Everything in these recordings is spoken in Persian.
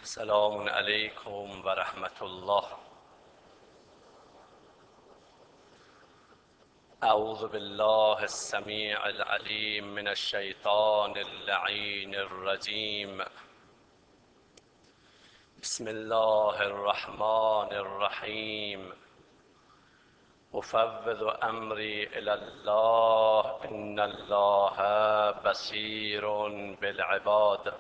سلام علیکم و رحمت الله. اعوذ بالله السمیع العلیم من الشیطان اللعین الرجیم. بسم الله الرحمن الرحیم. افوض امری الی الله ان الله بصیر بالعباد.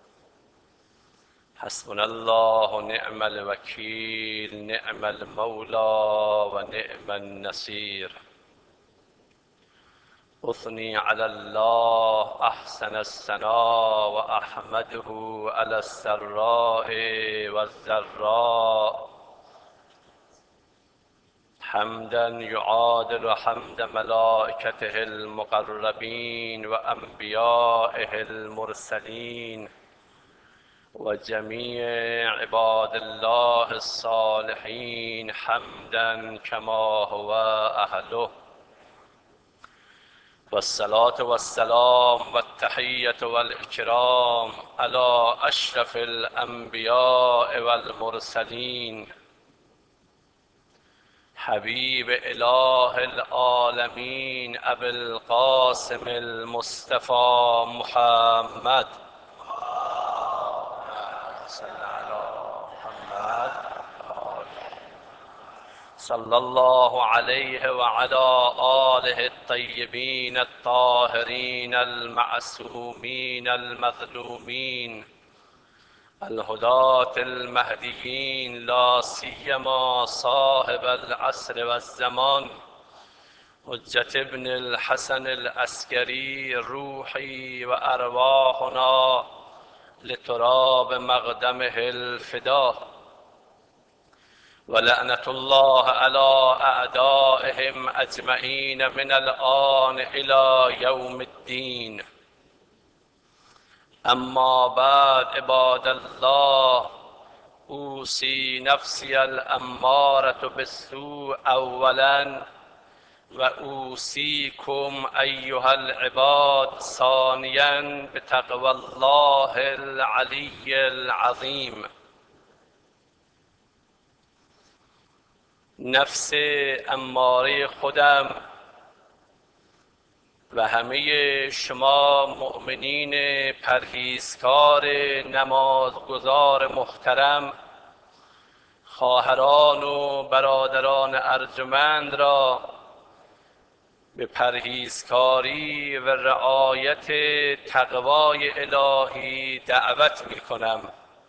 حسبنا الله و نعم الوکیل، نعم المولى و نعم النصیر. اثنی علی الله احسن الثناء و احمده علی السراء و الضراء حمدا یعادل حمد ملائکته المقربین و انبیائه المرسلین و جمیع عباد الله الصالحین حمدا کما هو اهله. والصلاة والسلام والتحية والإكرام على أشرف الأنبياء والمرسلين حبيب إله العالمين أبي القاسم المصطفى محمد صلى على محمد صلى الله عليه وعلى آله الطيبين الطاهرين المعصومين المظلومين الهداة المهديين، لا سيما صاحب العصر والزمان حجة ابن الحسن العسكري. روحي وأرواحنا لتراب مقدمه الفداء، ولعنة الله على أعدائهم أجمعين من الآن إلى يوم الدين. اما بعد عباد الله، اوصي نفسي الأمارة بالسوء اولا و اوصيكم أيها العباد ثانيا بتقوى الله العلي العظيم. نفس اماره خودم و همه شما مؤمنین پرهیزکار نمازگزار محترم، خواهران و برادران ارجمند را به پرهیزکاری و رعایت تقوای الهی دعوت می کنم.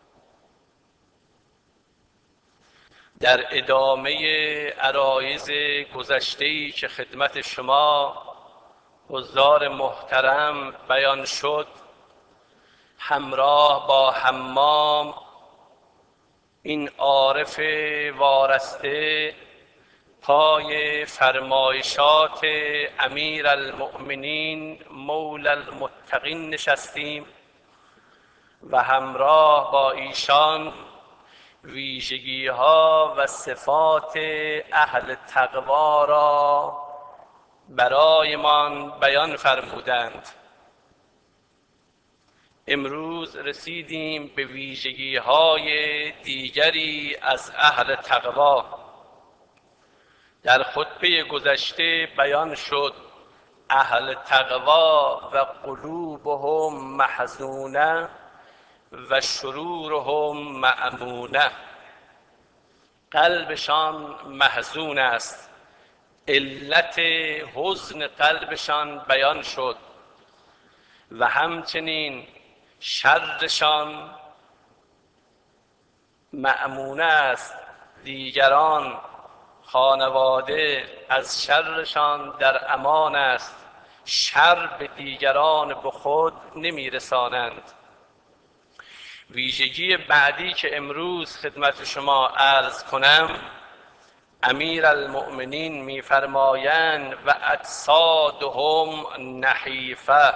در ادامه عرایض گذشته‌ای که خدمت شما حضار محترم بیان شد، همراه با حمام این عارف وارسته پای فرمایشات امیر المؤمنین مولی المتقین نشستیم و همراه با ایشان ویژگی ها و صفات اهل تقوا را برایمان بیان فرمودند. امروز رسیدیم به ویژگی های دیگری از اهل تقوا. در خطبه گذشته بیان شد اهل تقوا و قلوبهم محزونه و شرورهم مأمونه. قلبشان محزون است، علت حزن قلبشان بیان شد و همچنین شرشان مأمونه است، دیگران خانواده از شرشان در امان است، شر به دیگران به خود نمیرسانند. ویژگی بعدی که امروز خدمت شما عرض کنم، امیر المؤمنین میفرمایند و اجسادهم نحیفه.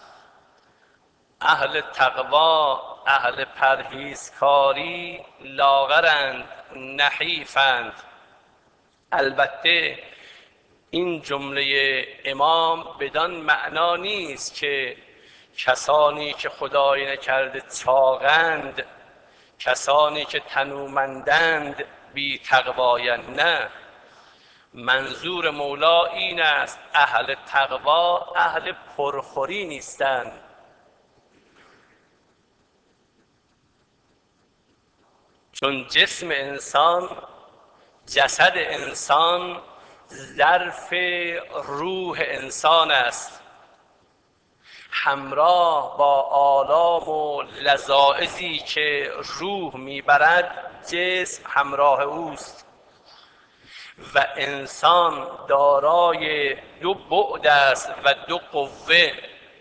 اهل تقوا، اهل پرهیزکاری لاغرند، نحیفند. البته این جمله امام بدان معنا نیست که کسانی که خدای نکرده چاقند کسانی که تنومندند بی تقوایند نه. منظور مولا این است اهل تقوا اهل پرخوری نیستند. چون جسم انسان، جسد انسان ظرف روح انسان است، همراه با آلام و لذائذی که روح میبرد جسم همراه اوست و انسان دارای دو بعد است و دو قوه،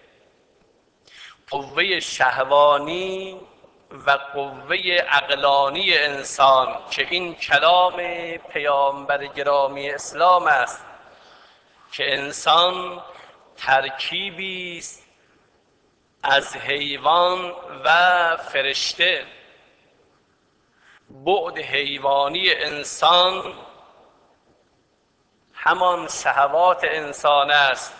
قوه شهوانی و قوه عقلانی انسان که این کلام پیامبر گرامی اسلام است که انسان ترکیبی است از حیوان و فرشته. بعد حیوانی انسان همان شهوات انسان است،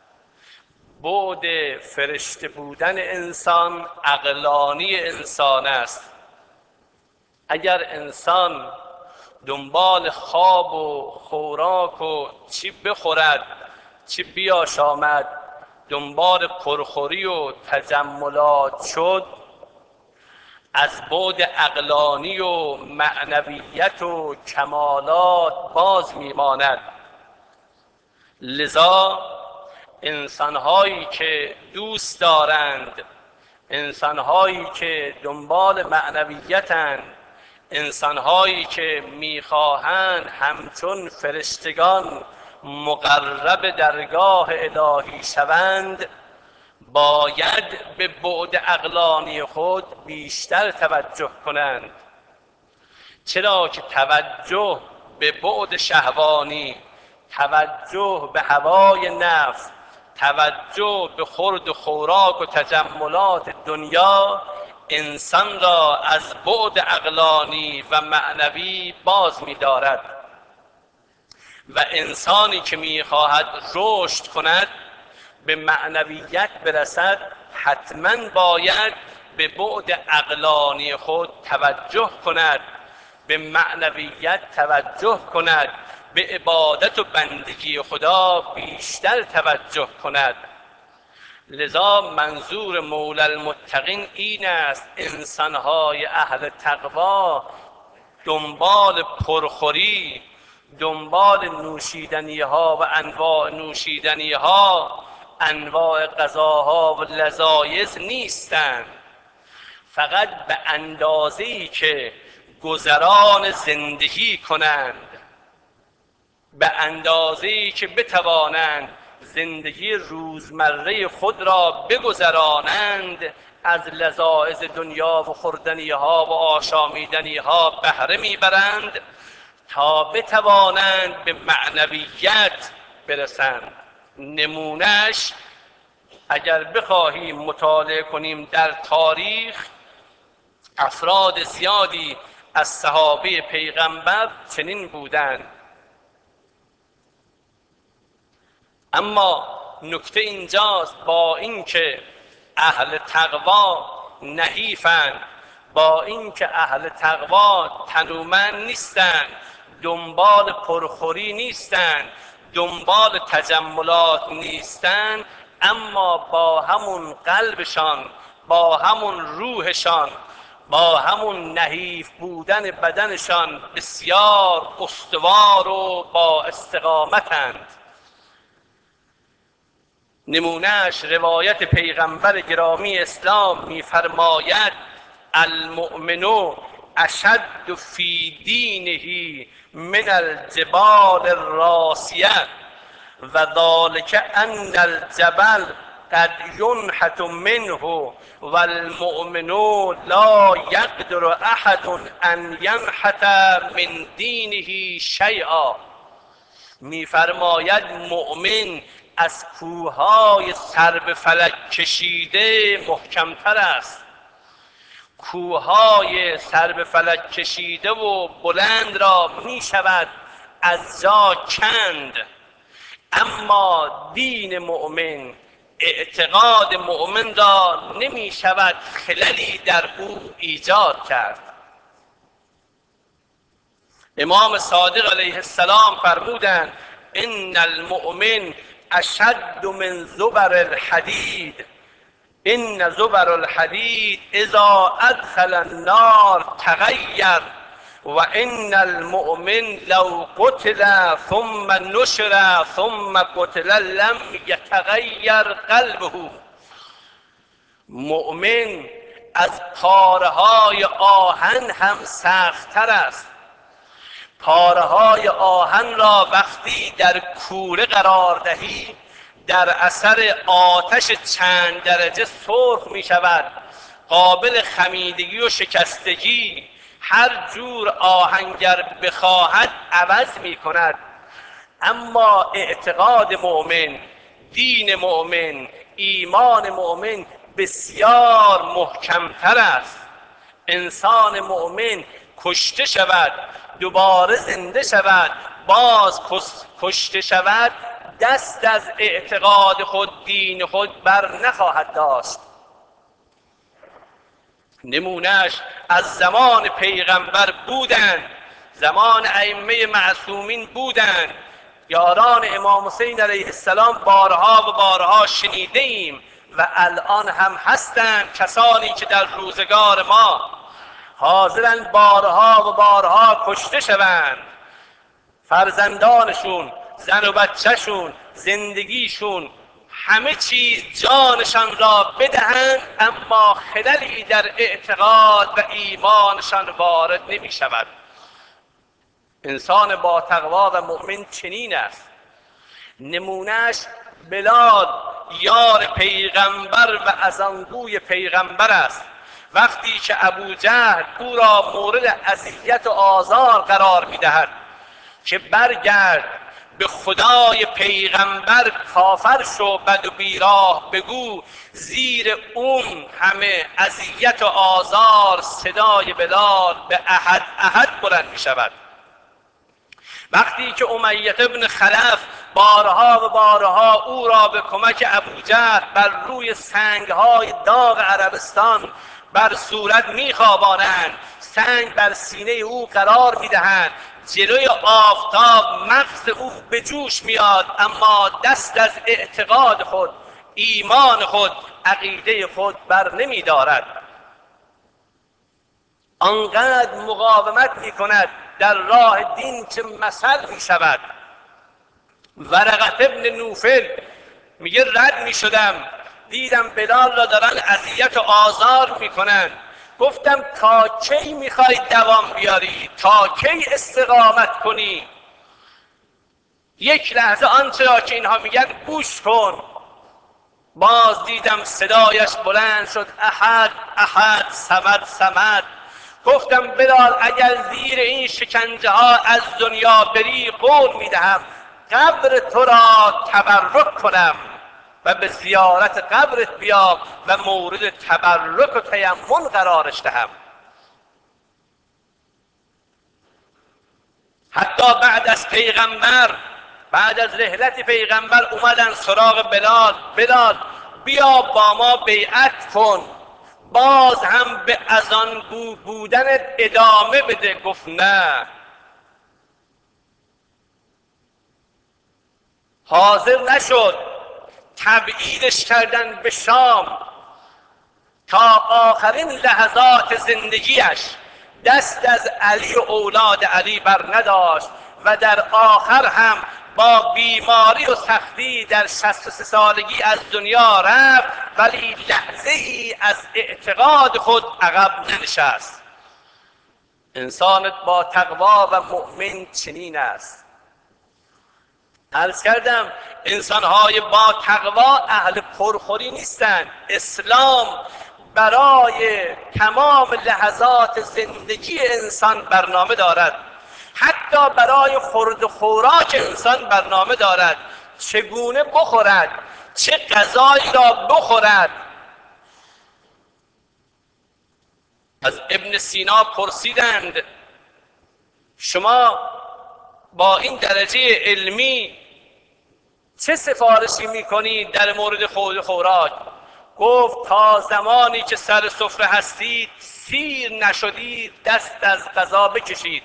بعد فرشته بودن انسان عقلانی انسان است. اگر انسان دنبال خواب و خوراک و چی بخورد چی بیاشامد، دنبال پرخوری و تجملات شد، از بعد عقلانی و معنویت و کمالات باز میماند. لذا انسانهایی که دوست دارند، انسانهایی که دنبال معنویتند، انسانهایی که میخواهند همچون فرشتگان مقرب درگاه الهی شوند، باید به بعد عقلانی خود بیشتر توجه کنند. چرا که توجه به بعد شهوانی، توجه به هوای نفس، توجه به خورد و خوراک و تجملات دنیا انسان را از بعد عقلانی و معنوی باز می‌دارد و انسانی که می‌خواهد رشد کند، به معنویت برسد، حتما باید به بعد عقلانی خود توجه کند، به معنویت توجه کند، به عبادت و بندگی خدا بیشتر توجه کند. لذا منظور مولی المتقین این است انسانهای اهل تقوا دنبال پرخوری، دنبال نوشیدنی ها و انواع نوشیدنی ها، انواع غذاها و لذایذ نیستند، فقط به اندازه‌ای که گذران زندگی کنند، به اندازه‌ای که بتوانند زندگی روزمره خود را بگذرانند، از لذایذ دنیا و خوردنی ها و آشامیدنی ها بهره میبرند تا بتوانند به معنویت برسند. نمونهش اگر بخواهیم مطالعه کنیم در تاریخ، افراد زیادی از صحابه پیغمبر چنین بودند. اما نکته اینجاست، با اینکه اهل تقوا نحیفند، با اینکه اهل تقوا تنومند نیستند، دنبال پرخوری نیستند، دنبال تجملات نیستند، اما با همون قلبشان، با همون روحشان، با همون نحیف بودن بدنشان بسیار استوار و با استقامتند. نمونهش روایت پیغمبر گرامی اسلام می‌فرماید المؤمن اشد فی دینه من الجبال الراسیه و ذلک ان الجبل قد ینحت منه و المؤمن لا یقدر احد ان ینحت من دینه شیئا. می‌فرماید مؤمن از کوههای سر به فلک کشیده محکمتر است. کوههای سر به فلک کشیده و بلند را می شود از جا کند، اما دین مؤمن، اعتقاد مؤمن را نمی شود خللی در او ایجاد کرد. امام صادق علیه السلام فرمودند ان المؤمن اشد من زبر الحدید، ان زبر الحدید اذا ادخل النار تغیر و ان المؤمن لو قتل ثم نشر ثم قتل لم یتغیر قلبه. مؤمن از پاره‌های آهن هم سخت‌تر است. پاره‌های آهن را وقتی در کوره قرار دهی در اثر آتش چند درجه سرخ می شود، قابل خمیدگی و شکستگی هر جور آهنگر بخواهد عوض می کند. اما اعتقاد مؤمن، دین مؤمن، ایمان مؤمن بسیار محکمتر است. انسان مؤمن کشته شود، دوباره زنده شود، باز کشته شود، دست از اعتقاد خود، دین خود بر نخواهد داشت. نمونهش از زمان پیغمبر بودند، زمان ائمه معصومین بودند. یاران امام حسین علیه السلام بارها و بارها شنیده ایم و الان هم هستند کسانی که در روزگار ما حاضرند بارها و بارها کشته شوند، فرزندانشون، زن و بچهشون، زندگیشون، همه چیز جانشان را بدهند، اما خللی در اعتقاد و ایمانشان وارد نمی شود. انسان با تقوا و مؤمن چنین است. نمونهش بلال یار پیغمبر و از آنگوی پیغمبر است. وقتی که ابوجهل او را مورد اذیت و آزار قرار می‌دهد که برگرد به خدای پیغمبر کافر شو، بد و بیراه بگو، زیر اون همه اذیت و آزار صدای بلال به احد احد بلند می‌شود. وقتی که امیة ابن خلف بارها و بارها او را به کمک ابوجهل بر روی سنگهای داغ عربستان بر صورت میخوابانند، سنگ بر سینه او قرار میدهند، جلوی آفتاب مغز او به جوش میاد، اما دست از اعتقاد خود، ایمان خود، عقیده خود بر نمیدارد. آنقدر مقاومت میکند در راه دین که مثل میشود. ورقت ابن نوفل میگه رد میشدم دیدم بلال را دارن اذیت و آزار میکنن، گفتم تا کی میخوای دوام بیاری؟ تا کی استقامت کنی؟ یک لحظه آنچه را که اینها میگن گوش کن. باز دیدم صدایش بلند شد، احد احد، صمد صمد. گفتم بلال اگر زیر این شکنجه ها از دنیا بری، قول میدهم قبر تو را تبرک کنم و به زیارت قبرت بیام و مورد تبرک و تیمم قرارش دهم. حتی بعد از پیغمبر، بعد از رحلت پیغمبر اومدن سراغ بلال، بلال بیا با ما بیعت کن، باز هم به از آن بودنت ادامه بده. گفت نه. حاضر نشد. تبعیدش کردن به شام تا آخرین لحظات زندگیش دست از علی و اولاد علی بر نداشت و در آخر هم با بیماری و سختی در 63 سالگی از دنیا رفت، ولی لحظه ای از اعتقاد خود عقب ننشست. انسان با تقوا و مؤمن چنین است. عرض کردم انسان‌های با تقوا اهل پرخوری نیستند. اسلام برای تمام لحظات زندگی انسان برنامه دارد، حتی برای خورد و خوراک انسان برنامه دارد، چگونه بخورد، چه غذایی را بخورد. از ابن سینا پرسیدند شما با این درجه علمی چه سفارشی میکنید در مورد خوراک؟ گفت تا زمانی که سر سفره هستید سیر نشدید دست از غذا بکشید.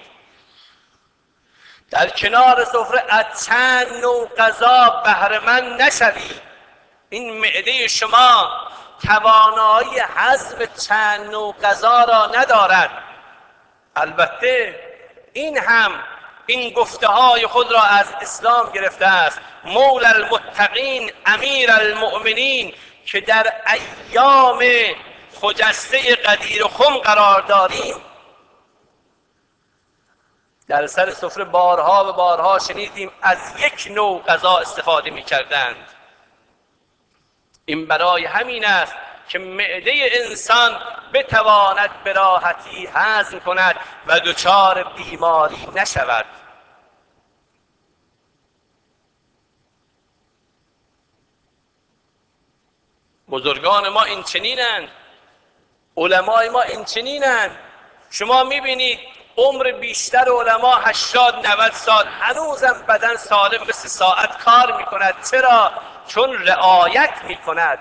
در کنار سفره از چند نوع غذا بهره مند نشوید. این معده شما توانایی هضم چند نوع غذا را ندارد. البته این گفته های خود را از اسلام گرفته است. مولا المتقین امیر المؤمنین که در ایام خجسته قدیر و خم قرار داریم، در سر سفره بارها و بارها شنیدیم از یک نوع غذا استفاده می کردند. این برای همین است که معده انسان بتواند به راحتی هضم کند و دچار بیماری نشود. بزرگان ما این چنینند، علمای ما این چنینند. شما میبینید عمر بیشتر علما 80-90 سال هنوزم بدن سالم به 3 ساعت کار میکند. چرا؟ چون رعایت میکند.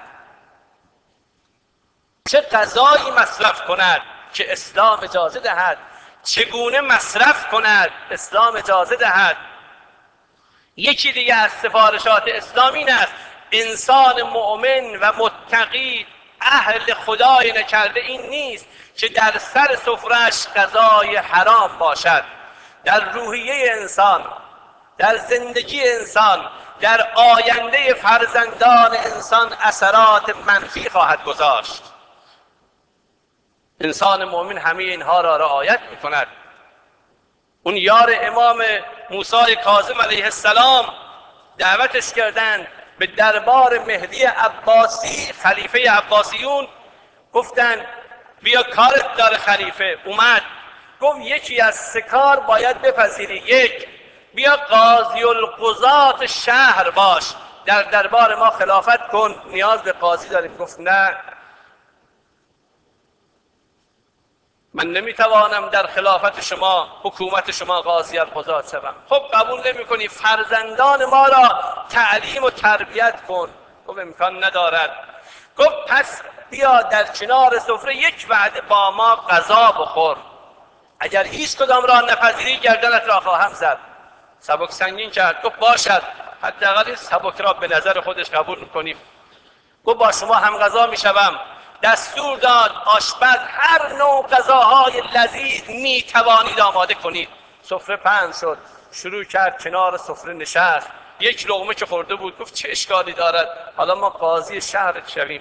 چه غذایی مصرف کند که اسلام اجازه دهد، چگونه مصرف کند اسلام اجازه دهد. یکی دیگه از سفارشات اسلام این است انسان مؤمن و متقی اهل خدای نکرده این نیست که در سر سفره‌اش غذای حرام باشد. در روحیه انسان، در زندگی انسان، در آینده فرزندان انسان اثرات منفی خواهد گذاشت. انسان مؤمن همه اینها را رعایت می‌کند. اون یار امام موسی کاظم علیه السلام دعوتش کردند به دربار مهدی عباسی، خلیفه عباسیون. گفتن بیا کارت داره خلیفه. اومد گفت یکی از 3 کار باید بپذیری. 1 بیا قاضی القضات شهر باش، در دربار ما خلافت کن، نیاز به قاضی داریم. گفت نه، من نمیتوانم در خلافت شما، حکومت شما قاضی القضات شوم. خب قبول نمیکنی، فرزندان ما را تعلیم و تربیت کن. گفت امکان ندارد. گفت پس بیا در کنار سفره 1 وعده با ما غذا بخور، اگر هیچ کدام را نپذیری گردنت را خواهم زد. سبک سنگین کرد. گفت باشد، حداقل این سبک را به نظر خودش قبول میکنیم. گفت با شما هم غذا میشوم. دستور داد آشپز هر نوع غذاهای لذیذ میتوانید آماده کنید. سفره پهن شد، شروع کرد کنار سفره نشست. 1 لقمه که خورده بود گفت چه اشکالی دارد، حالا ما قاضی شهر شویم.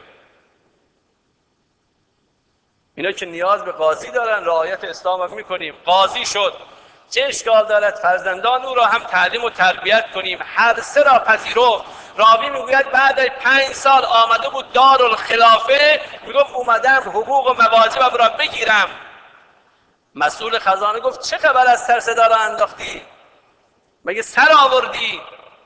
اینا که نیاز به قاضی دارن، رعایت اسلام هم میکنیم. قاضی شد، چه اشکال دارد فرزندان او را هم تعلیم و تربیت کنیم. هر 3 را پذیرفت. راوی میگوید بعد از 5 سال آمده بود دارالخلافه، میگفت اومدم حقوق و مواجبم را بگیرم. مسئول خزانه گفت چه خبر از سر صدا را انداختی؟ مگه سر آوردی؟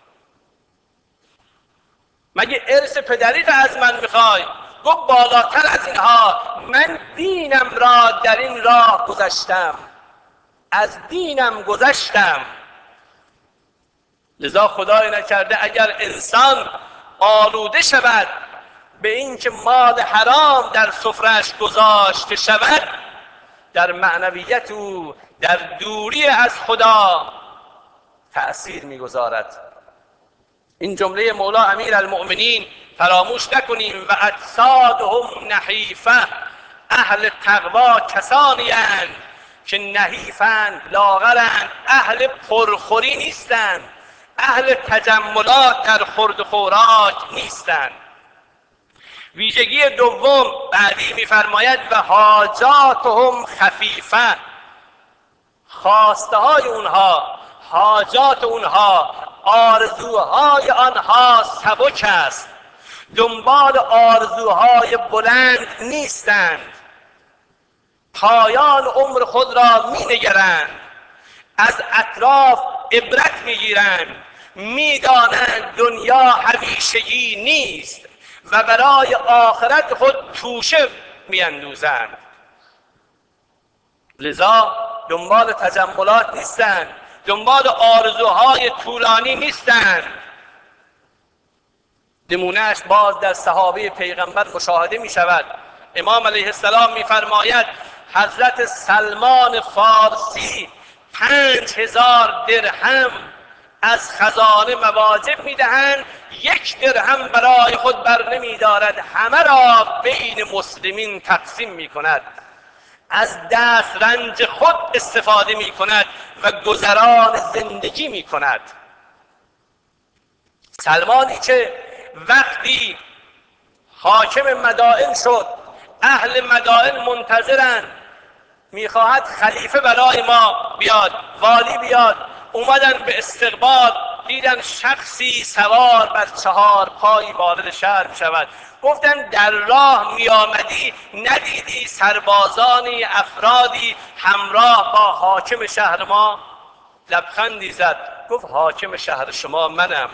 مگه ارث پدریت از من میخوای؟ گفت بالاتر از اینها، من دینم را در این راه گذشتم، از دینم گذشتم. لذا خدای نکرده اگر انسان آلوده شود به اینکه مال حرام در سفره‌اش گذاشته شود، در معنویت او، در دوری از خدا تأثیر میگذارد. این جمله مولا امیر المؤمنین فراموش نکنیم. و اجسادهم نحیفه، اهل تقوا کسانی اند که نحیفند، لاغرند، اهل پرخوری نیستند، اهل تجملات در خورد و خوراک نیستند. ویژگی دوم بعدی میفرماید و حاجاتهم خفیفه، خواسته های اونها، حاجات اونها، آرزوهای آنها سبک است، دنبال آرزوهای بلند نیستند، پایان عمر خود را می نگرند، از اطراف عبرت می گیرند، می دانند دنیا همیشگی نیست و برای آخرت خود توشه می اندوزند. لذا دنبال تجملات نیستند، دنبال آرزوهای طولانی نیستند. نمونهش باز در صحابه پیغمبر مشاهده می شود. امام علیه السلام می فرماید حضرت سلمان فارسی 5000 درهم از خزانه مواجب می دهند، 1 درهم برای خود بر نمی دارد، همه را بین مسلمین تقسیم می کند، از دست رنج خود استفاده می کند و گذران زندگی می کند. سلمانی که وقتی حاکم مدائن شد، اهل مدائن منتظرند، میخواهد خلیفه برای ما بیاد، والی بیاد، اومدن به استقبال، دیدن شخصی سوار بر 4 پایی وارد شهر شود. گفتن در راه می آمدی ندیدی سربازانی افرادی همراه با حاکم شهر ما؟ لبخندی زد، گفت حاکم شهر شما منم.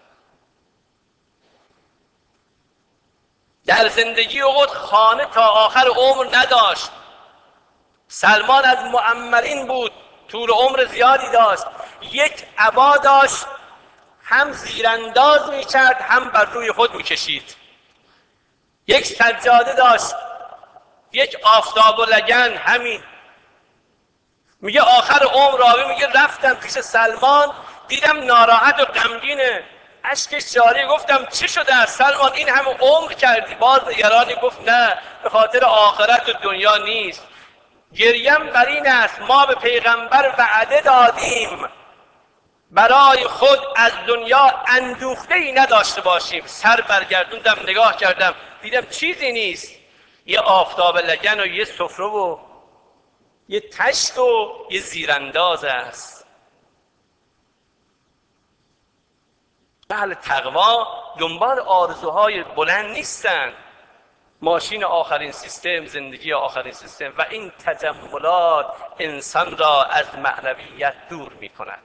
در زندگی خود خانه تا آخر عمر نداشت. سلمان از معمرین بود، طول عمر زیادی داشت. 1 عبا داشت، هم زیرانداز میکرد هم بر روی خود میکشید. 1 سجاده داشت، 1 آفتاب و لگن، همین. میگه آخر عمر راوی میگه رفتم پیش سلمان، دیدم ناراحت و غمگینه، اشکش جاری. گفتم چه شده سلمان، این همه عمر کردی؟ باز نگرانی گفت نه، به خاطر آخرت و دنیا نیست، گریم بر این است ما به پیغمبر وعده دادیم برای خود از دنیا اندوخته ای نداشته باشیم. سر برگردوندم نگاه کردم دیدم چیزی نیست، یه آفتاب لگن و یه سفره و یه تشت و یه زیرانداز است. اهل تقوا دنبال آرزوهای بلند نیستن، ماشین آخرین سیستم، زندگی آخرین سیستم، و این تجملات انسان را از معنویت دور می کند.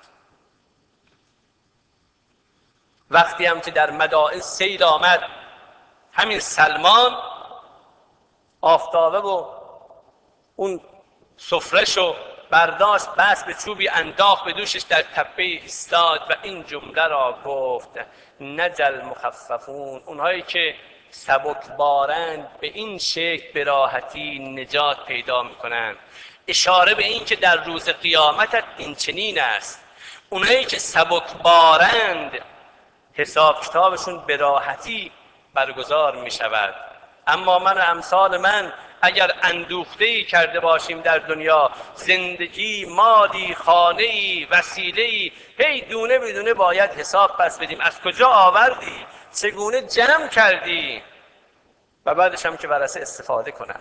وقتی هم که در مدائن سیل آمد، همین سلمان آفتابه و اون سفره‌شو برداشت، بس به چوبی انداخت به دوشش، در تپه ایستاد و این جمله را گفت: نجل مخففون، اونهایی که سبکبارند به این شکل به راحتی نجات پیدا میکنند. اشاره به این که در روز قیامت این چنین است، اونهایی که سبکبارند حساب کتابشون به راحتی برگزار می شود. اما من و امثال من اگر اندوخته‌ای کرده باشیم در دنیا، زندگی، مالی، خانه‌ای، وسیله‌ای، هی دونه بدونه باید حساب پس بدیم. از کجا آوردی؟ چگونه جمع کردی؟ و بعدش هم که برسه استفاده کنن.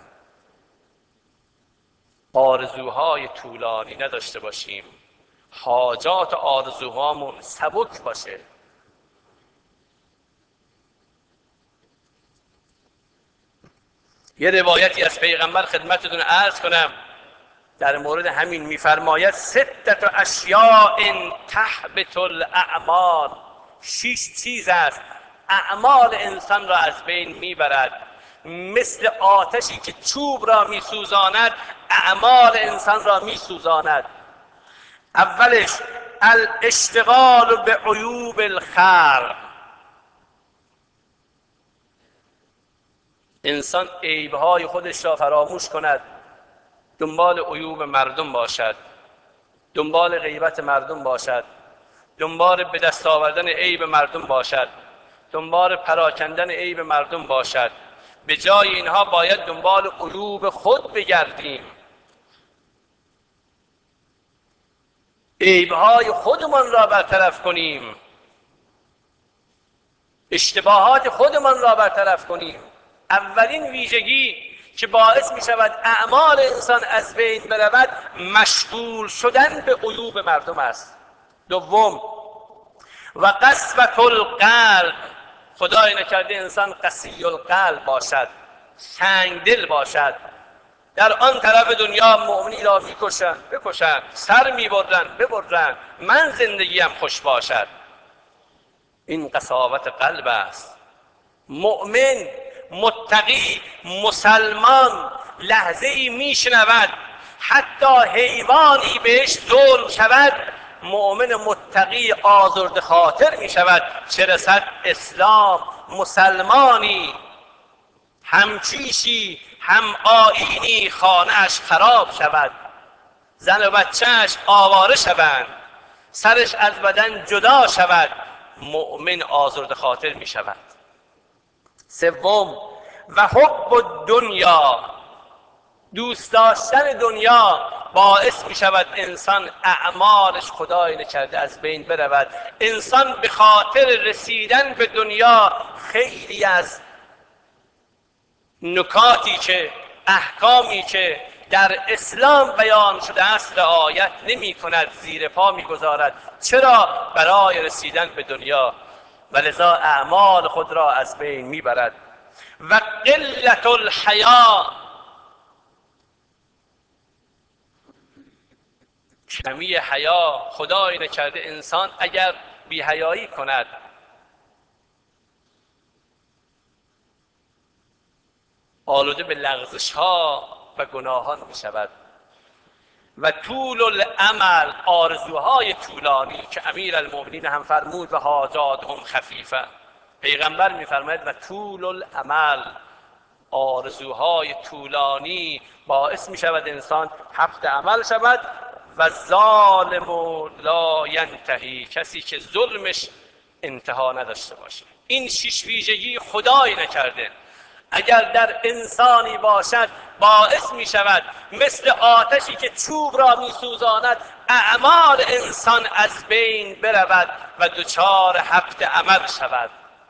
آرزوهای طولانی نداشته باشیم، حاجات و آرزوهامون سبک باشه. یه روایتی از پیغمبر خدمتتون عرض کنم در مورد همین. میفرماید 6 اشیاء تحبط الاعمال، 6 چیز است اعمال انسان را از بین میبرد، مثل آتشی که چوب را میسوزاند اعمال انسان را میسوزاند. اولش الاشتغال به عیوب الخلق، انسان عیبهای خودش را فراموش کند، دنبال عیوب مردم باشد، دنبال غیبت مردم باشد، دنبال به دست آوردن عیب مردم باشد، دنبال پراکندن عیب مردم باشد. به جای اینها باید دنبال عیوب خود بگردیم، عیبهای خودمان را برطرف کنیم، اشتباهات خودمان را برطرف کنیم. اولین ویژگی که باعث می شود اعمال انسان از بین برود مشغول شدن به عیوب مردم است. دوم و قسوة القلب، خدای نکرده انسان قسی القلب باشد، سنگ دل باشد. در آن طرف دنیا مؤمنی را میکشند بکشند، سر میبرند ببرند، من زندگیم خوش باشد. این قساوت قلب است. مؤمن، متقی، مسلمان لحظه ای میشنود حتی حیوانی بهش ظلم شود، مؤمن متقی آزرده خاطر می شود، چه رسد اسلام. مسلمانی همکیشی هم آیینی خانه‌اش خراب شود، زن و بچه‌اش آواره شوند، سرش از بدن جدا شود، مؤمن آزرده خاطر می شود. سوم، و حب الدنیا، دوست داشتن دنیا باعث می شود انسان اعمالش خدای نکرده از بین برود. انسان به خاطر رسیدن به دنیا خیلی از نکاتی که احکامی که در اسلام بیان شده است رعایت نمی کند، زیر پا می گذارد. چرا؟ برای رسیدن به دنیا، و لذا اعمال خود را از بین می برد. و قلت الحیا، کمی حیا، خدای نکرده انسان اگر بی حیایی کند آلوده به لغزش ها و گناهان می شود. و طول الامل، آرزوهای طولانی که امیر المؤمنین هم فرمود و حاجاتهم خفیفه، پیغمبر می فرماید و طول الامل، آرزوهای طولانی باعث می شود انسان حبط عمل شود. و ظالم لا ینتهی، کسی که ظلمش انتها نداشته باشه. این 6 ویژگی خدای نکرده اگر در انسانی باشد باعث می شود مثل آتشی که چوب را می سوزاند اعمال انسان از بین برود و دچار حبط عمل شود.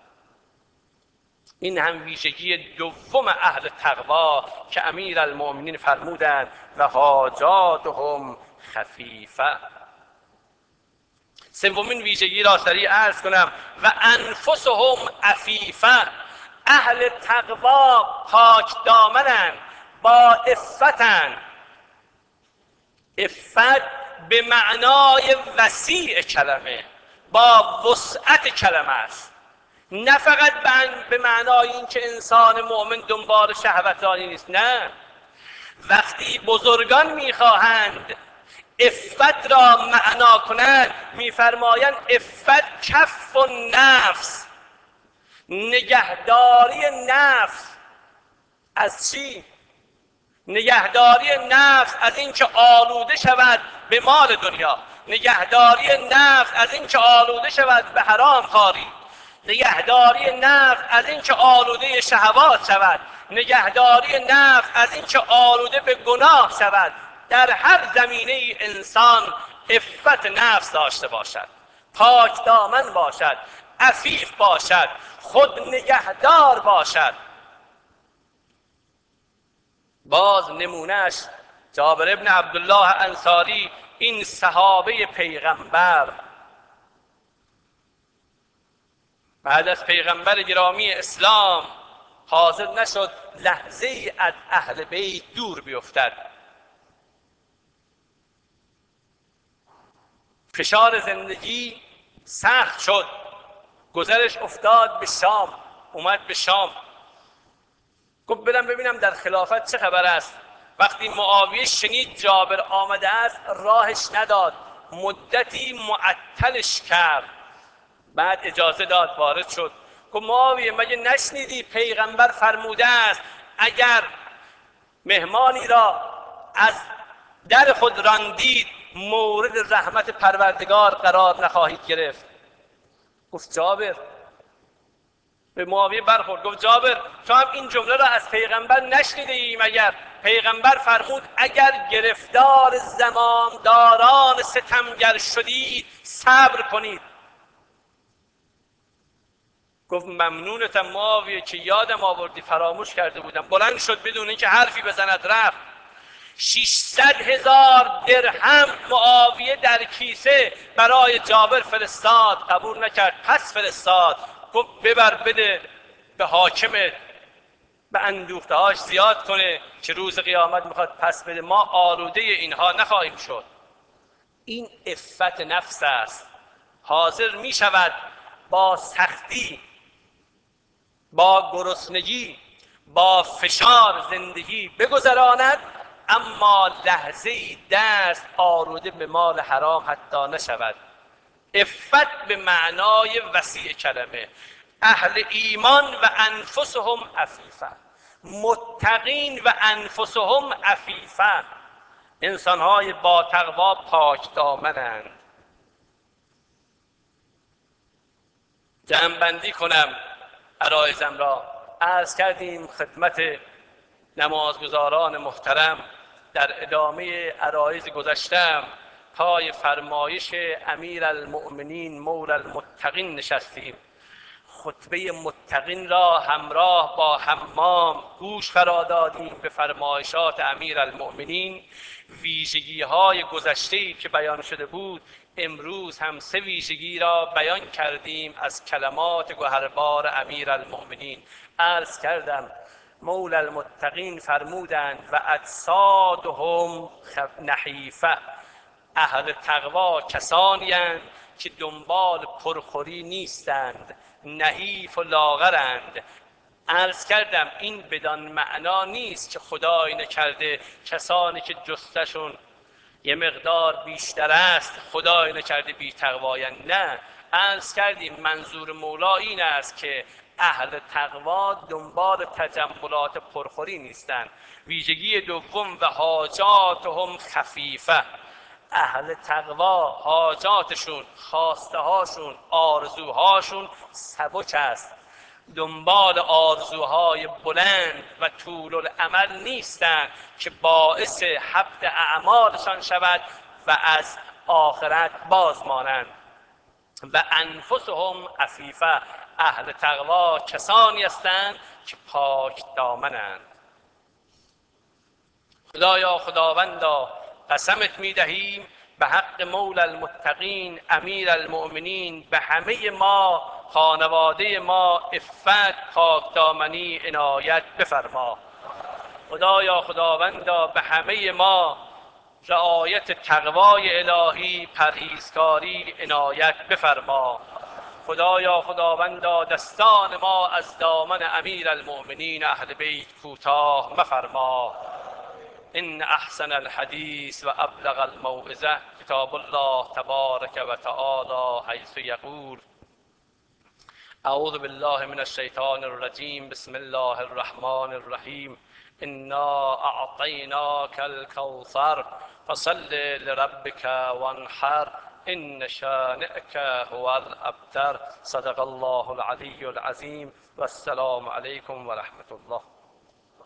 این هم ویژگی دوم اهل تقوا که امیر المؤمنین فرمودند و حاجاتهم خفیفه. سومین ویژگی را سریع عرض کنم، و انفسهم عفیفه. اهل تقوا پاک دامنند، با عفتند. عفت به معنای وسیع کلمه، با وسعت کلمه است، نه فقط به معنای این که انسان مؤمن دنبال شهوتانی نیست. نه، وقتی بزرگان میخواهند عفت را معنا کنند میفرمایند عفت کف النفس، نگهداری نفس. از چی؟ نگهداری نفس از اینکه آلوده شود به مال دنیا، نگهداری نفس از اینکه آلوده شود به حرام کاری، نگهداری نفس از اینکه آلوده شهوات شود، نگهداری نفس از اینکه آلوده به گناه شود. در هر زمینه انسان عفت نفس داشته باشد، پاک دامن باشد، عفیف باشد، خود نگهدار باشد. باز نمونهش جابر ابن عبدالله انصاری، این صحابه پیغمبر، بعد از پیغمبر گرامی اسلام حاضر نشد لحظه ای از اهل بیت دور بیفتد. فشار زندگی سخت شد، گذرش افتاد به شام، اومد به شام، گفت برم ببینم در خلافت چه خبر است. وقتی معاویه شنید جابر آمده است راهش نداد، مدتی معطلش کرد، بعد اجازه داد، وارد شد. گفت معاویه مگه نشنیدی پیغمبر فرموده است اگر مهمانی را از در خود راندید مورد رحمت پروردگار قرار نخواهید گرفت؟ گفت جابر، به معاویه برخورد، گفت جابر تو هم این جمله را از پیغمبر نشنیده ای مگر؟ پیغمبر فرمود اگر گرفتار زمامداران ستمگر شدید صبر کنید. گفت ممنونتم معاویه که یادم آوردی، فراموش کرده بودم. بلند شد بدون اینکه حرفی بزند رفت. 600,000 درهم معاویه در کیسه برای جابر فرستاد، قبول نکرد، پس فرستاد. گفت ببر بده به حاکمت، به اندوخته هاش زیاد کنه که روز قیامت میخواد پس بده، ما آلوده اینها نخواهیم شد. این عفت نفس است، حاضر میشود با سختی، با گرسنگی، با فشار زندگی بگذراند، اما لحظه ای دست آلوده به مال حرام حتی نشود. عفت به معنای وسیع کلمه. اهل ایمان و انفسهم عفیفا، متقین و انفسهم عفیفا، انسانهای با تقوا پاک دامنند. جمع‌بندی کنم عرایزم را. عرض کردیم خدمت نمازگزاران محترم در ادامه عرایض گذشتم پای فرمایش امیرالمؤمنین مولا المتقین نشستیم. خطبه متقین را همراه با حمام گوش فرا دادیم به فرمایشات امیرالمؤمنین. ویژگی های گذشته‌ای که بیان شده بود، امروز هم 3 ویژگی را بیان کردیم از کلمات گوهربار امیرالمؤمنین. عرض کردم مولا المتقین فرمودند و اجسادهم نحیفه، اهل تقوا کسانی اند که دنبال پرخوری نیستند، نحیف و لاغرند. عرض کردم این بدان معنا نیست که خدای نکرده کسانی که جستشون یه مقدار بیشتر است خدای نکرده بی تقوایند. نه، عرض کردیم منظور مولا این است که اهل تقوا دنبال تجملات پرخوری نیستند. ویژگی دوم و حاجاتهم خفیفه، اهل تقوا حاجاتشون، خواسته هاشون، آرزوهاشون سبک است، دنبال آرزوهای بلند و طول الامل نیستند که باعث حبط اعمالشان شود و از آخرت باز مانند. و انفسهم عفیفه، اهل تقوا کسانی هستند که پاک دامنند. خدایا خداوندا قسمت میدهیم به حق مولا المتقین امیرالمؤمنین به همه ما، خانواده ما، عفت پاکدامنی عنایت بفرما. خدایا خداوندا به همه ما رعایت تقوای الهی، پرهیزکاری عنایت بفرما. خدایا خداوندا دستان ما از دامن امیرالمؤمنین اهل بیت کوتاه مفرما. إن أحسن الحديث وأبلغ الموعظة كتاب الله تبارك وتعالى حيث يقول أعوذ بالله من الشيطان الرجيم بسم الله الرحمن الرحيم إنا أعطيناك الكوثر فصل لربك وانحر إن شانئك هو الأبتر. صدق الله العلي العظيم والسلام عليكم ورحمة الله.